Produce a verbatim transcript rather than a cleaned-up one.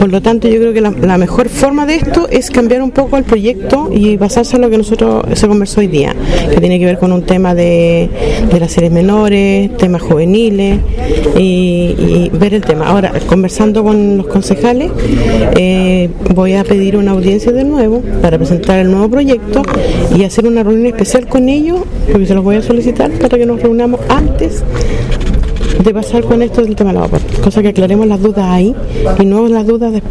Por lo tanto, yo creo que la, la mejor forma de esto es cambiar un poco el proyecto y basarse en lo que nosotros se conversó hoy día, que tiene que ver con un tema de, de las series menores, temas juveniles y, y ver el tema. Ahora, conversando con los concejales, eh, voy a pedir una audiencia de nuevo para presentar el nuevo proyecto y hacer una reunión especial con ellos, porque se los voy a solicitar para que nos reunamos antes de pasar con esto del tema de la vapor, cosa que aclaremos las dudas ahí y no las dudas después.